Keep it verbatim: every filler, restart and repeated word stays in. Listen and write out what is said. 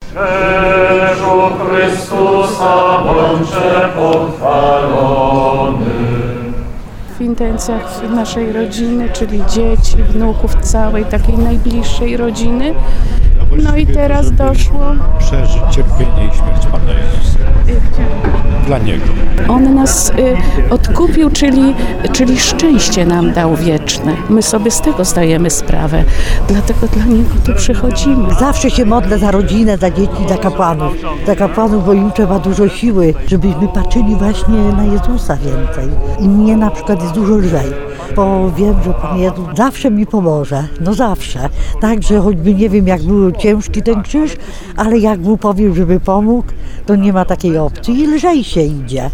krzyżu Chrystusa bądźże pochwalony. W intencjach naszej rodziny, czyli dzieci, wnuków, całej takiej najbliższej rodziny. No i teraz doszło... Przeżyć cierpienie i śmierć Pana Jezusa. Dla Niego. On nas y, odkupił, czyli, czyli szczęście nam dał wieczne. My sobie z tego zdajemy sprawę. Dlatego dla Niego tu przychodzimy. Zawsze się modlę za rodzinę, za dzieci, za kapłanów. Za kapłanów, bo im trzeba dużo siły, żebyśmy patrzyli właśnie na Jezusa więcej. I mnie na przykład jest dużo lżej, bo wiem, że Pan Jezus zawsze mi pomoże. No zawsze. Także choćby nie wiem, jak był ciężki ten krzyż, ale jak Mu powiem, żeby pomógł, to nie ma takiej opcji i lżej się idzie.